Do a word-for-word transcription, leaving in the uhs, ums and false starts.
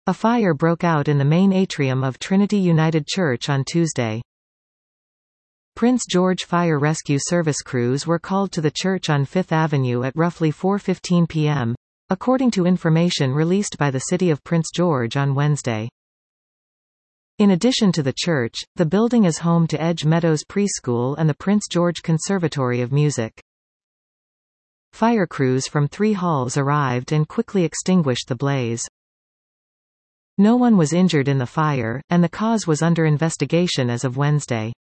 A fire broke out in the main atrium of Trinity United Church on Tuesday. Prince George Fire Rescue Service crews were called to the church on Fifth Avenue at roughly four fifteen p m, according to information released by the City of Prince George on Wednesday. In addition to the church, the building is home to Edge Meadows Preschool and the Prince George Conservatory of Music. Fire crews from three halls arrived and quickly extinguished the blaze. No one was injured in the fire, and the cause was under investigation as of Wednesday.